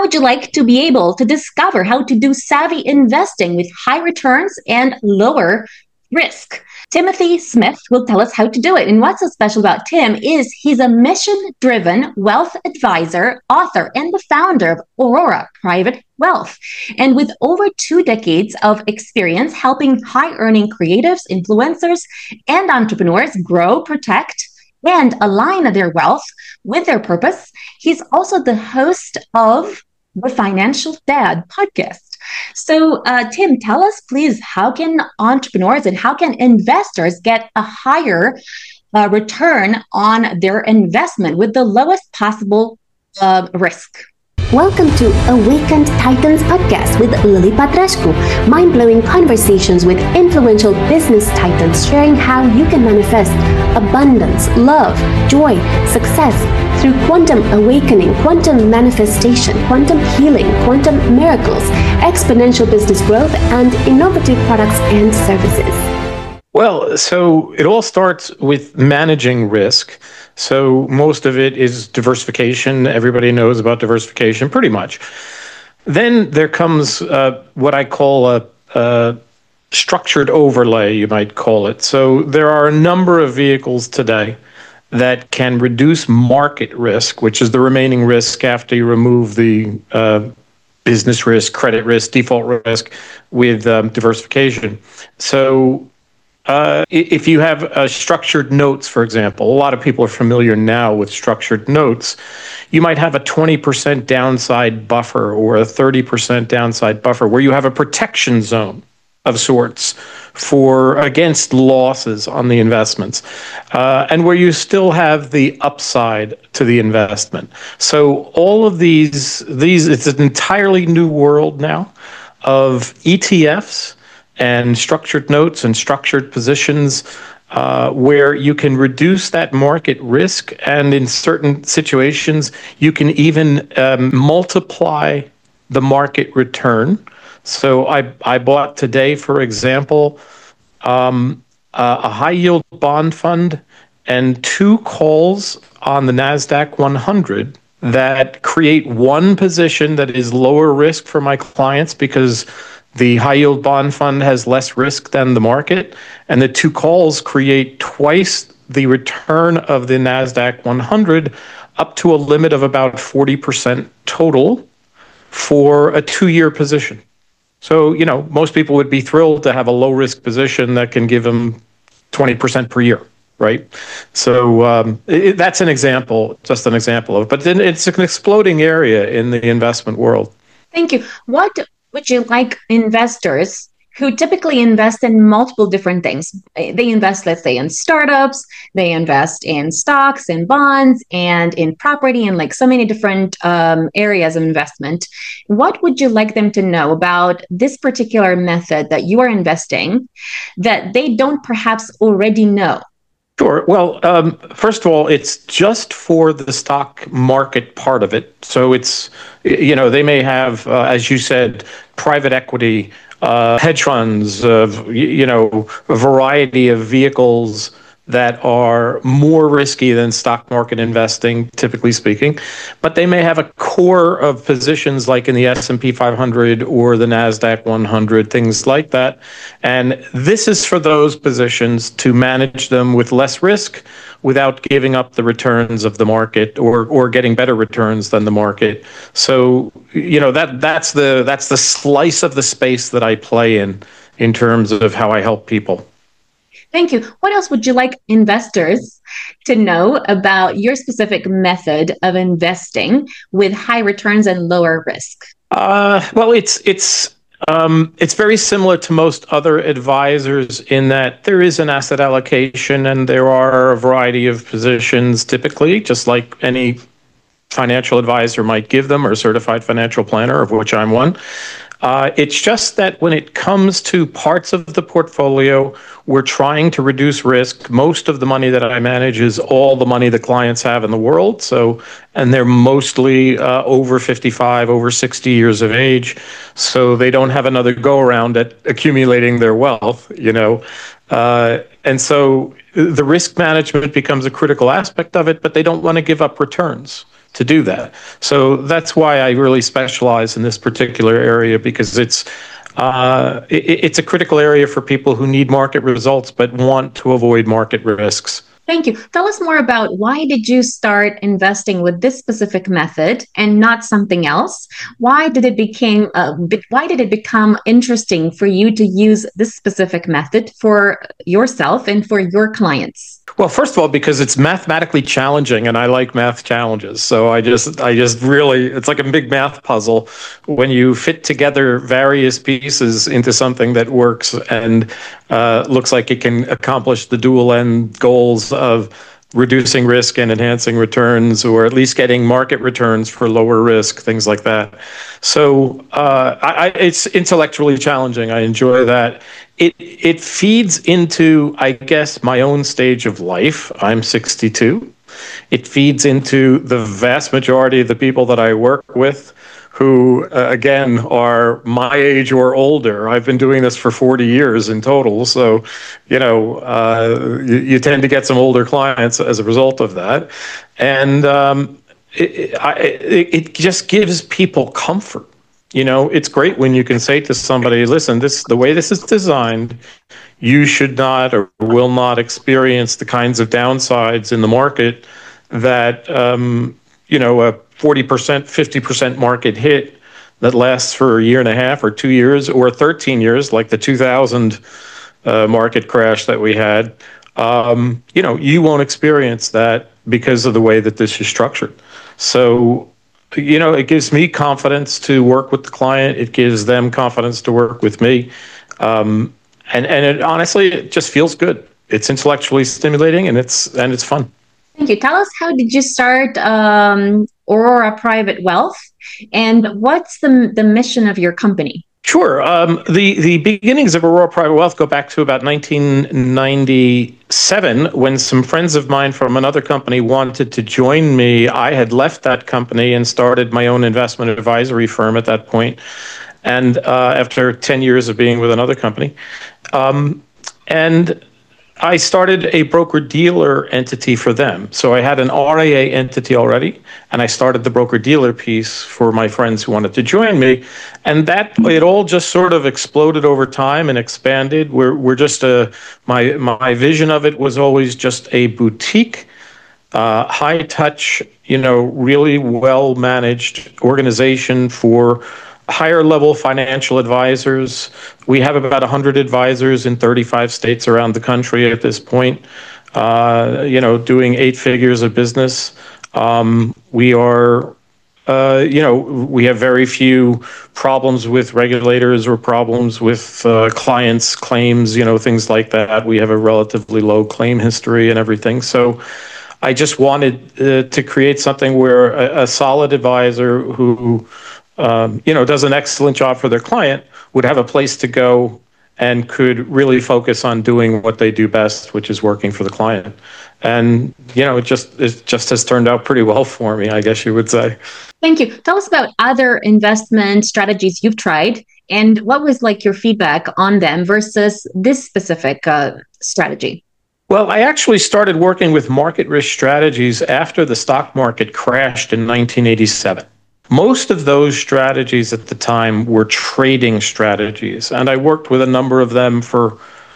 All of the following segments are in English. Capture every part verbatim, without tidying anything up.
would you like to be able to discover how to do savvy investing with high returns and lower risk? Timothy Smith will tell us how to do it. And what's so special about Tim is he's a mission-driven wealth advisor, author, and the founder of Aurora Private Wealth. And with over two decades of experience helping high-earning creatives, influencers, and entrepreneurs grow, protect, and align their wealth with their purpose, he's also the host of the Financial Dad podcast. So, uh, Tim, tell us, please, how can entrepreneurs and how can investors get a higher uh, return on their investment with the lowest possible uh, risk? Welcome to Awakened Titans podcast with Lily Patrescu. Mind-blowing conversations with influential business titans sharing how you can manifest abundance, love, joy, success through quantum awakening, quantum manifestation, quantum healing, quantum miracles, exponential business growth, and innovative products and services. Well, so it all starts with managing risk. So most of it is diversification. Everybody knows about diversification, pretty much. Then there comes uh, what I call a, a structured overlay, you might call it. So there are a number of vehicles today that can reduce market risk, which is the remaining risk after you remove the uh, business risk, credit risk, default risk with um, diversification. So Uh, if you have uh, structured notes, for example, a lot of people are familiar now with structured notes. You might have a twenty percent downside buffer or a thirty percent downside buffer where you have a protection zone of sorts for against losses on the investments, uh, and where you still have the upside to the investment. So all of these, these it's an entirely new world now of E T Fs and structured notes and structured positions uh, where you can reduce that market risk. And in certain situations, you can even um, multiply the market return. So I, I bought today, for example, um, uh, a high yield bond fund and two calls on the NASDAQ one hundred that create one position that is lower risk for my clients because the high yield bond fund has less risk than the market, and the two calls create twice the return of the NASDAQ one hundred up to a limit of about forty percent total for a two-year position. So, you know, most people would be thrilled to have a low-risk position that can give them twenty percent per year, right? So um, it, that's an example, just an example of it. But then it's an exploding area in the investment world. Thank you. What would you like investors who typically invest in multiple different things? They invest, let's say, in startups, they invest in stocks and bonds and in property and like so many different um, areas of investment. What would you like them to know about this particular method that you are investing that they don't perhaps already know? Sure. Well, um, first of all, it's just for the stock market part of it. So it's, you know, they may have, uh, as you said, private equity, uh, hedge funds, uh, you know, a variety of vehicles that are more risky than stock market investing, typically speaking, but they may have a core of positions like in the S and P five hundred or the NASDAQ one hundred, things like that. And this is for those positions to manage them with less risk without giving up the returns of the market or or getting better returns than the market. So, you know, that that's the that's the slice of the space that I play in in terms of how I help people. Thank you. What else would you like investors to know about your specific method of investing with high returns and lower risk? Uh, well, it's it's um, it's very similar to most other advisors in that there is an asset allocation and there are a variety of positions, typically, just like any financial advisor might give them, or a certified financial planner, of which I'm one. Uh, it's just that when it comes to parts of the portfolio, we're trying to reduce risk. Most of the money that I manage is all the money the clients have in the world. So, and they're mostly uh, over fifty-five, over sixty years of age. So they don't have another go around at accumulating their wealth, you know. Uh, and so the risk management becomes a critical aspect of it, but they don't want to give up returns. to do that. So that's why I really specialize in this particular area, because it's uh, it, it's a critical area for people who need market results but want to avoid market risks. Thank you. Tell us more about why did you start investing with this specific method and not something else? Why did it became uh, why did it become interesting for you to use this specific method for yourself and for your clients? Well, first of all, because it's mathematically challenging, and I like math challenges. So I just, I just really, it's like a big math puzzle when you fit together various pieces into something that works and uh, looks like it can accomplish the dual end goals of reducing risk and enhancing returns, or at least getting market returns for lower risk, things like that. So uh, I, it's intellectually challenging. I enjoy that. It it feeds into, I guess, my own stage of life. I'm sixty-two. It feeds into the vast majority of the people that I work with, who, uh, again, are my age or older. I've been doing this for forty years in total. So, you know, uh, you, you tend to get some older clients as a result of that. And um, it, I, it, it just gives people comfort. You know, it's great when you can say to somebody, listen, this the way this is designed, you should not or will not experience the kinds of downsides in the market that, um, you know, a forty percent, fifty percent market hit that lasts for a year and a half or two years or thirteen years, like the two thousand uh, market crash that we had. Um, you know, you won't experience that because of the way that this is structured. So, you know, it gives me confidence to work with the client. It gives them confidence to work with me. Um, and and it, honestly, it just feels good. It's intellectually stimulating, and it's and it's fun. Thank you. Tell us, how did you start um, Aurora Private Wealth, and what's the the mission of your company? Sure. Um, the, the beginnings of Aurora Private Wealth go back to about nineteen ninety-seven, when some friends of mine from another company wanted to join me. I had left that company and started my own investment advisory firm at that point, and uh, after ten years of being with another company. Um, and I started a broker-dealer entity for them. So I had an R I A entity already, and I started the broker-dealer piece for my friends who wanted to join me. And that, it all just sort of exploded over time and expanded. We're, we're just a, my, my vision of it was always just a boutique, uh, high-touch, you know, really well-managed organization for higher level financial advisors. We have about one hundred advisors in thirty-five states around the country at this point, uh, you know, doing eight figures of business. Um, we are, uh, you know, we have very few problems with regulators or problems with uh, clients' claims, you know, things like that. We have a relatively low claim history and everything. So I just wanted uh, to create something where a, a solid advisor who Um, you know, does an excellent job for their client, would have a place to go and could really focus on doing what they do best, which is working for the client. And, you know, it just it just has turned out pretty well for me, I guess you would say. Thank you. Tell us about other investment strategies you've tried, and what was like your feedback on them versus this specific uh, strategy? Well, I actually started working with market risk strategies after the stock market crashed in nineteen eighty-seven. Most of those strategies at the time were trading strategies, and I worked with a number of them for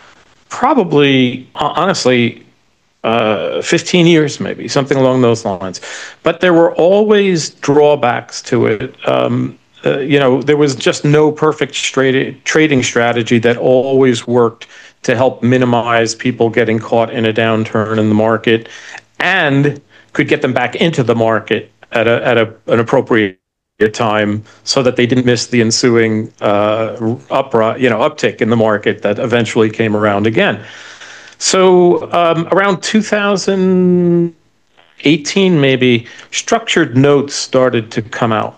probably, honestly, uh, fifteen years, maybe, something along those lines. But there were always drawbacks to it. Um, uh, you know, there was just no perfect straight trading strategy that always worked to help minimize people getting caught in a downturn in the market and could get them back into the market at a at a, an appropriate time, so that they didn't miss the ensuing uh, upra, you know, uptick in the market that eventually came around again. So um, around two thousand eighteen, maybe, structured notes started to come out.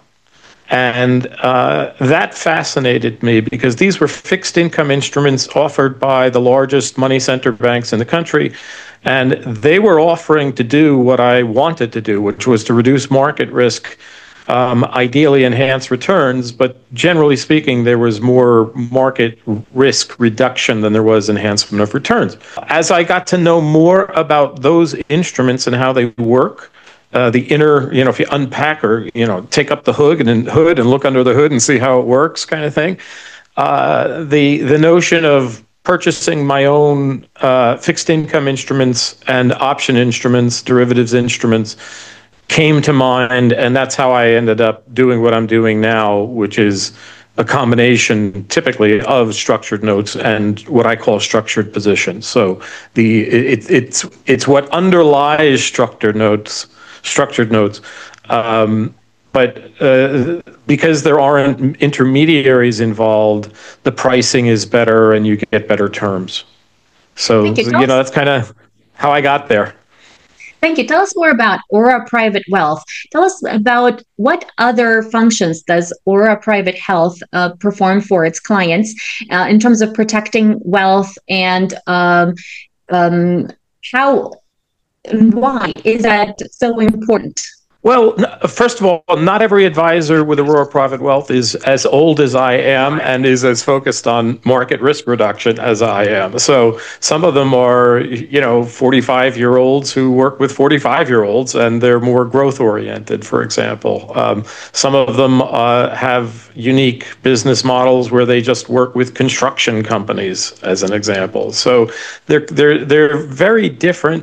And uh, that fascinated me, because these were fixed income instruments offered by the largest money center banks in the country. And they were offering to do what I wanted to do, which was to reduce market risk, um, ideally enhance returns. But generally speaking, there was more market risk reduction than there was enhancement of returns. As I got to know more about those instruments and how they work, uh, the inner, you know, if you unpack or, you know, take up the hood and hood and look under the hood and see how it works kind of thing. Uh, the, the notion of purchasing my own uh, fixed income instruments and option instruments, derivatives instruments, came to mind, and that's how I ended up doing what I'm doing now, which is a combination typically of structured notes and what I call structured positions. So the it, it's it's what underlies structured notes, structured notes. Um, But uh, because there aren't intermediaries involved, the pricing is better and you get better terms. So, Thank you. you know, that's kind of how I got there. Thank you. Tell us more about Aura Private Wealth. Tell us about what other functions does Aura Private Health uh, perform for its clients uh, in terms of protecting wealth, and um, um, how and why is that so important? Well, first of all, not every advisor with Aura Private Wealth is as old as I am and is as focused on market risk reduction as I am. So some of them are, you know, forty-five-year-olds who work with forty-five-year-olds, and they're more growth-oriented, for example. Um, some of them uh, have unique business models where they just work with construction companies, as an example. So they're they're they're very different.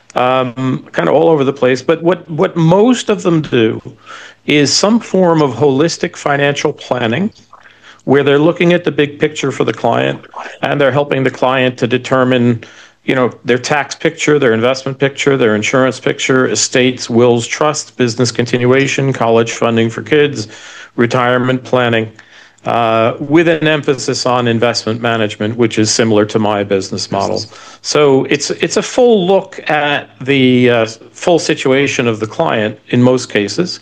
Um, kind of all over the place. But what, what most of them do is some form of holistic financial planning, where they're looking at the big picture for the client, and they're helping the client to determine, you know, their tax picture, their investment picture, their insurance picture, estates, wills, trusts, business continuation, college funding for kids, retirement planning. Uh, with an emphasis on investment management, which is similar to my business model. So it's it's a full look at the uh, full situation of the client in most cases.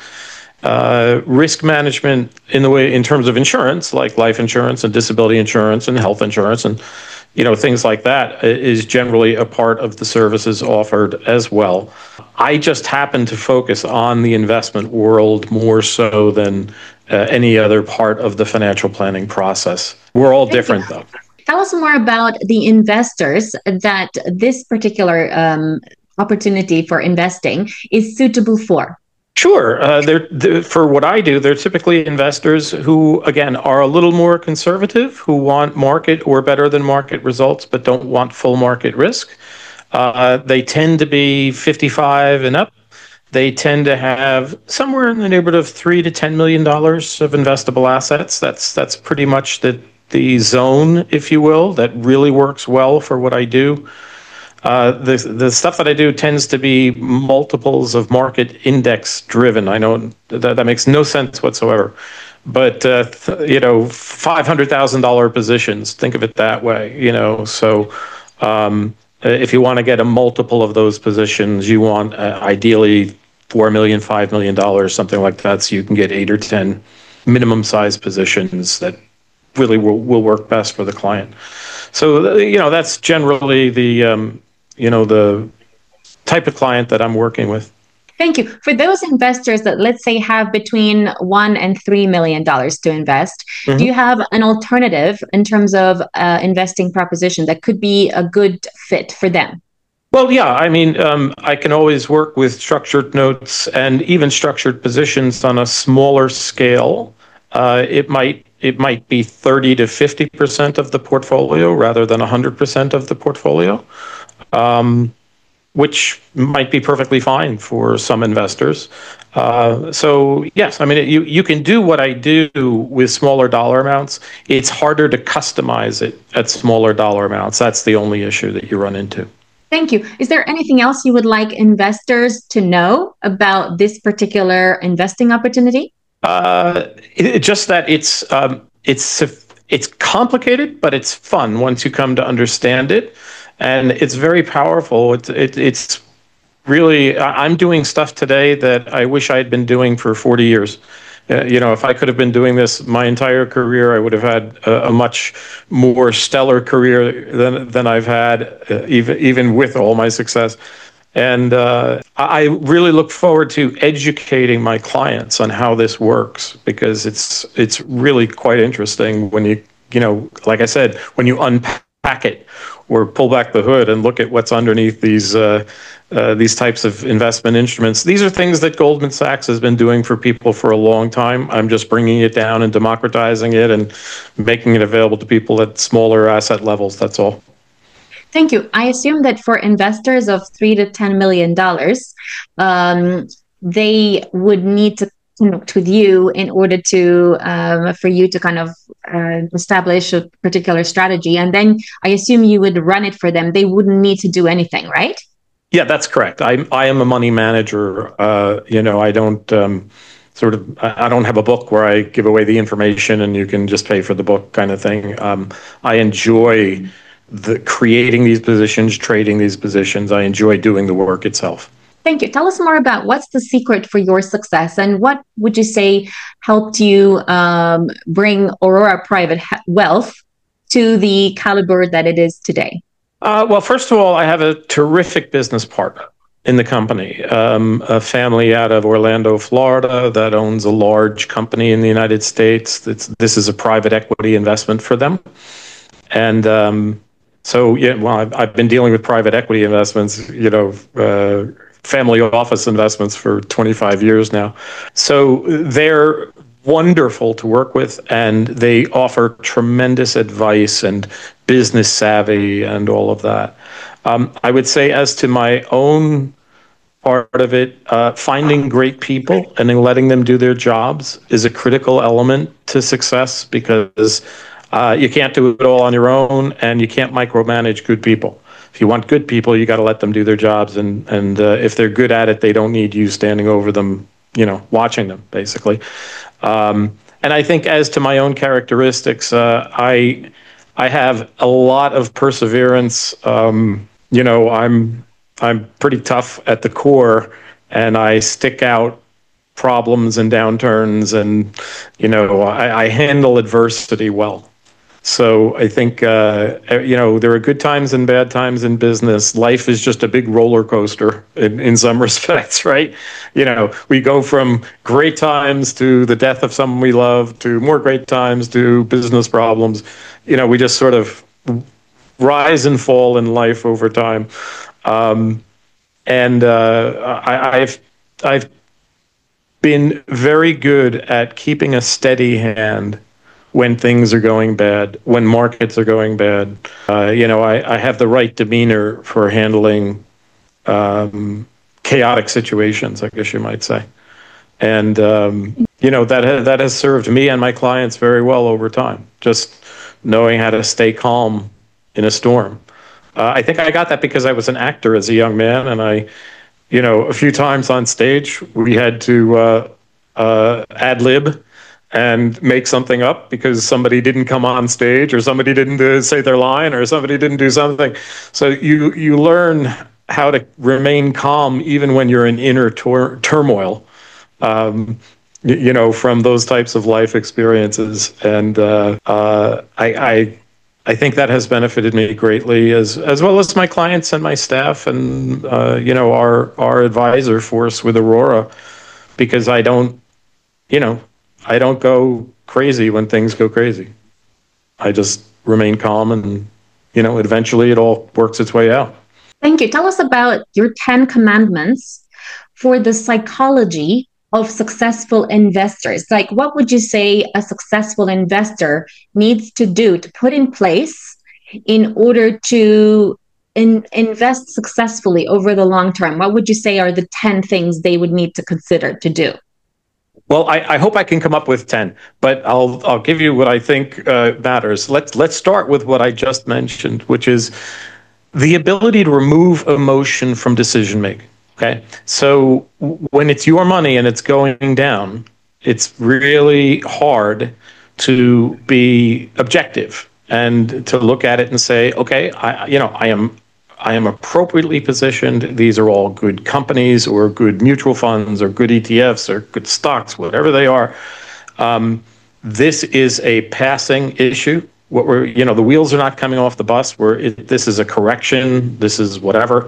Uh, risk management in the way in terms of insurance, like life insurance and disability insurance and health insurance, and you know things like that, is generally a part of the services offered as well. I just happen to focus on the investment world more so than uh, any other part of the financial planning process. We're all different, though. Tell us more about the investors that this particular um, opportunity for investing is suitable for. Sure. Uh, they're, they're, for what I do, they're typically investors who, again, are a little more conservative, who want market or better than market results, but don't want full market risk. Uh, they tend to be fifty-five and up. They tend to have somewhere in the neighborhood of three to ten million dollars of investable assets. That's that's pretty much the the zone, if you will, that really works well for what I do. Uh, the the stuff that I do tends to be multiples of market index driven. I know that that makes no sense whatsoever, but uh, th- you know, five hundred thousand dollar positions. Think of it that way. You know, so. Um, If you want to get a multiple of those positions, you want uh, ideally four million dollars, five million dollars, something like that, so you can get eight or ten minimum size positions that really will, will work best for the client. So, you know, that's generally the, um, you know, the type of client that I'm working with. Thank you. For those investors that, let's say, have between one and three million dollars to invest, mm-hmm. do you have an alternative in terms of uh, investing proposition that could be a good fit for them? Well, yeah. I mean, um, I can always work with structured notes and even structured positions on a smaller scale. Uh, it might it might be thirty to fifty percent of the portfolio rather than one hundred percent of the portfolio. Um, which might be perfectly fine for some investors. Uh, so yes, I mean, it, you, you can do what I do with smaller dollar amounts. It's harder to customize it at smaller dollar amounts. That's the only issue that you run into. Thank you. Is there anything else you would like investors to know about this particular investing opportunity? Uh, it, just that it's um, it's it's complicated, but it's fun once you come to understand it. And it's very powerful. It's it, it's really, I'm doing stuff today that I wish I had been doing for forty years. Uh, you know, if I could have been doing this my entire career, I would have had a, a much more stellar career than than I've had, uh, even even with all my success. And uh, I really look forward to educating my clients on how this works, because it's it's really quite interesting when you you know, like I said, when you unpack it. or pull back the hood and look at what's underneath these uh, uh, these types of investment instruments. These are things that Goldman Sachs has been doing for people for a long time. I'm just bringing it down and democratizing it and making it available to people at smaller asset levels. That's all. Thank you. I assume that for investors of three to ten million dollars, um, they would need to connect with you in order to um, for you to kind of uh, establish a particular strategy, and then I assume you would run it for them. They wouldn't need to do anything, right? Yeah, that's correct. I I am a money manager. Uh, you know, I don't um, sort of I don't have a book where I give away the information and you can just pay for the book kind of thing. Um, I enjoy the creating these positions, trading these positions. I enjoy doing the work itself. Thank you. Tell us more about what's the secret for your success, and what would you say helped you um, bring Aurora Private Wealth to the caliber that it is today? Uh, well, first of all, I have a terrific business partner in the company, um, a family out of Orlando, Florida, that owns a large company in the United States. It's, this is a private equity investment for them. And um, so, yeah, well, I've, I've been dealing with private equity investments, you know, uh, family office investments for twenty-five years now. So they're wonderful to work with, and they offer tremendous advice and business savvy and all of that. Um, I would say, as to my own part of it, uh, finding great people and then letting them do their jobs is a critical element to success, because uh, you can't do it all on your own, and you can't micromanage good people. If you want good people, you got to let them do their jobs, and and uh, if they're good at it, they don't need you standing over them, you know, watching them, basically. Um, and I think, as to my own characteristics, uh, I I have a lot of perseverance. Um, you know, I'm I'm pretty tough at the core, and I stick out problems and downturns, and you know, I, I handle adversity well. So I think, uh, you know, there are good times and bad times in business. Life is just a big roller coaster in, in some respects, right? You know, we go from great times to the death of someone we love, to more great times, to business problems. You know, we just sort of rise and fall in life over time. Um, and uh, I, I've I've been very good at keeping a steady hand when things are going bad, when markets are going bad. Uh, you know, I, I have the right demeanor for handling um, chaotic situations, I guess you might say. And, um, you know, that, ha- that has served me and my clients very well over time, just knowing how to stay calm in a storm. Uh, I think I got that because I was an actor as a young man, and I, you know, a few times on stage, we had to uh, uh, ad lib and make something up because somebody didn't come on stage, or somebody didn't uh, say their line, or somebody didn't do something. So you you learn how to remain calm even when you're in inner tor- turmoil, um, you, you know, from those types of life experiences. And uh, uh, I, I I think that has benefited me greatly, as as well as my clients and my staff, and uh, you know, our our advisor force with Aurora, because I don't, you know. I don't go crazy when things go crazy. I just remain calm, and, you know, eventually it all works its way out. Thank you. Tell us about your ten commandments for the psychology of successful investors. Like, what would you say a successful investor needs to do to put in place in order to in, invest successfully over the long term? What would you say are the ten things they would need to consider to do? Well, I, I hope I can come up with ten, but I'll I'll give you what I think uh, matters. Let's let's start with what I just mentioned, which is the ability to remove emotion from decision making. Okay, so when it's your money and it's going down, it's really hard to be objective and to look at it and say, okay, I you know I am. I am appropriately positioned. These are all good companies, or good mutual funds, or good E T Fs, or good stocks, whatever they are. Um, this is a passing issue. What we're, you know, the wheels are not coming off the bus. Where it, this is a correction. This is whatever,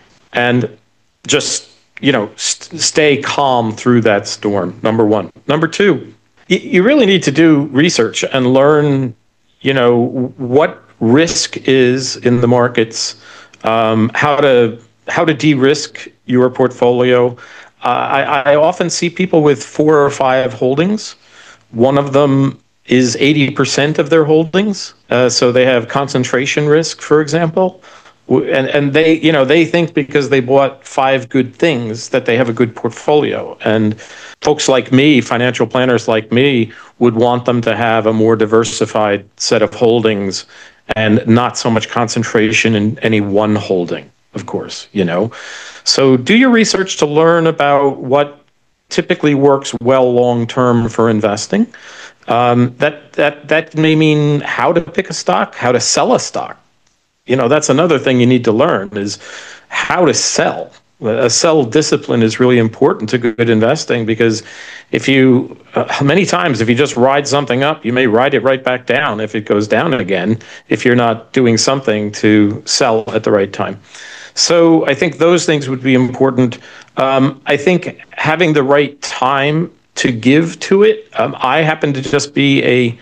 and just, you know, st- stay calm through that storm. Number one. Number two, y- you really need to do research and learn, you know, what risk is in the markets, um, how to how to de-risk your portfolio. Uh, I, I often see people with four or five holdings. One of them is eighty percent of their holdings, uh, so they have concentration risk, for example. And and they, you know, they think because they bought five good things that they have a good portfolio. And folks like me, financial planners like me, would want them to have a more diversified set of holdings and not so much concentration in any one holding, of course, you know. So do your research to learn about what typically works well long-term for investing. Um, that that that may mean how to pick a stock, how to sell a stock. You know, that's another thing you need to learn is how to sell. A sell discipline is really important to good investing, because if you, uh, many times, if you just ride something up, you may ride it right back down if it goes down again, if you're not doing something to sell at the right time. So I think those things would be important. Um, I think having the right time to give to it. Um, I happen to just be a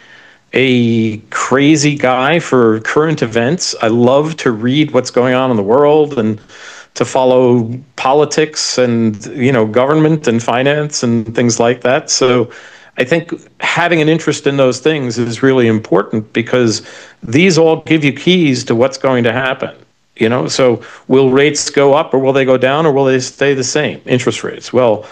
a crazy guy for current events. I love to read what's going on in the world and to follow politics and, you know, government and finance and things like that. So I think having an interest in those things is really important, because these all give you keys to what's going to happen. You know, so will rates go up or will they go down or will they stay the same? Interest rates. Well,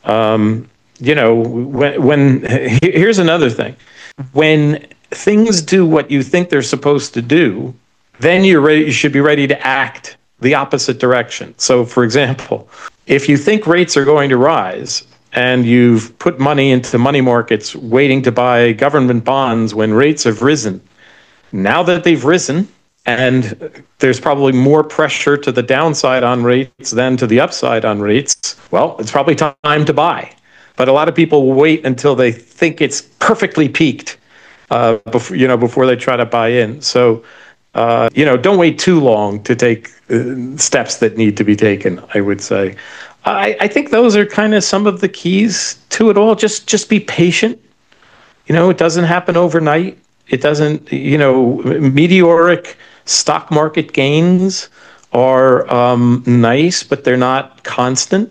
um, you know, when, when here's another thing. When things do what you think they're supposed to do, then you're ready, you should be ready to act the opposite direction. So, for example, if you think rates are going to rise and you've put money into money markets waiting to buy government bonds when rates have risen, now that they've risen and there's probably more pressure to the downside on rates than to the upside on rates, well, it's probably time to buy. But a lot of people will wait until they think it's perfectly peaked, uh, before, you know, before they try to buy in. So, uh, you know, don't wait too long to take uh, steps that need to be taken, I would say. I, I think those are kind of some of the keys to it all. Just, just be patient. You know, it doesn't happen overnight. It doesn't, you know, meteoric stock market gains are um, nice, but they're not constant.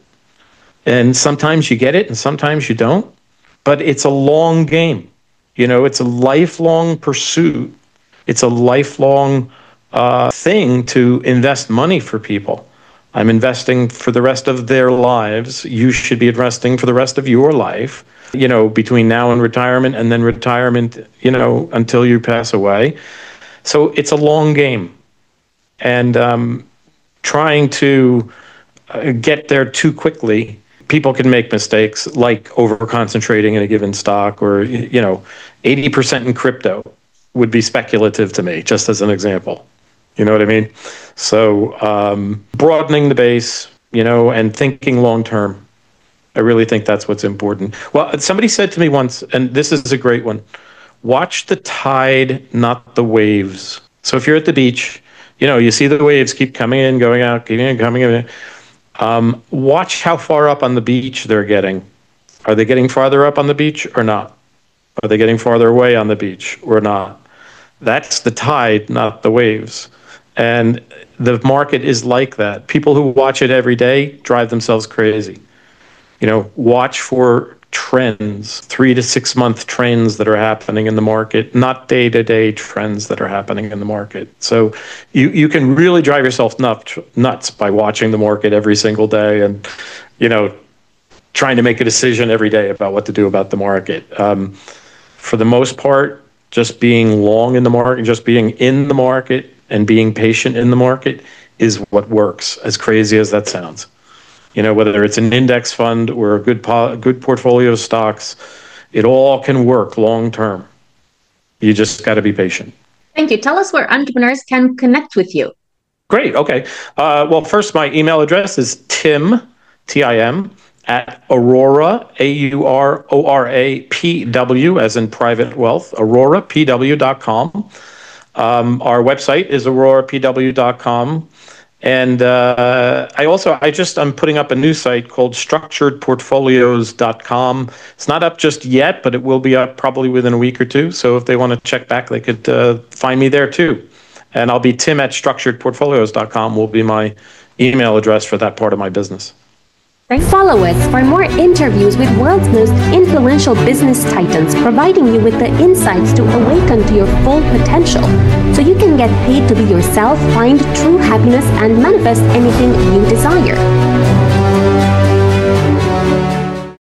And sometimes you get it and sometimes you don't. But it's a long game. You know, it's a lifelong pursuit. It's a lifelong uh, thing to invest money for people. I'm investing for the rest of their lives. You should be investing for the rest of your life, you know, between now and retirement, and then retirement, you know, until you pass away. So it's a long game. And um, trying to uh, get there too quickly, people can make mistakes like over-concentrating in a given stock, or, you know, eighty percent in crypto would be speculative to me, just as an example. You know what I mean? So um, broadening the base, you know, and thinking long-term. I really think that's what's important. Well, somebody said to me once, and this is a great one, watch the tide, not the waves. So if you're at the beach, you know, you see the waves keep coming in, going out, keeping in, coming in. Um, watch how far up on the beach they're getting. Are they getting farther up on the beach or not? Are they getting farther away on the beach or not? That's the tide, not the waves. And the market is like that. People who watch it every day drive themselves crazy. You know, watch for trends, three to six month trends that are happening in the market, not day to day trends that are happening in the market. So you, you can really drive yourself nuts, nuts by watching the market every single day and, you know, trying to make a decision every day about what to do about the market. Um, for the most part, just being long in the market, just being in the market and being patient in the market is what works, as crazy as that sounds. You know, whether it's an index fund or a good po- good portfolio of stocks, it all can work long term. You just got to be patient. Thank you. Tell us where entrepreneurs can connect with you. Great. Okay. Uh, well, first, my email address is Tim, T I M, at Aurora, A U R O R A P W, as in private wealth, aurora p w dot com. Um, our website is aurora p w dot com. And uh, I also, I just, I'm putting up a new site called structured portfolios dot com. It's not up just yet, but it will be up probably within a week or two. So if they want to check back, they could uh, find me there too. And I'll be tim at structured portfolios dot com will be my email address for that part of my business. Follow us for more interviews with world's most influential business titans, providing you with the insights to awaken to your full potential, so you can get paid to be yourself, find true happiness, and manifest anything you desire.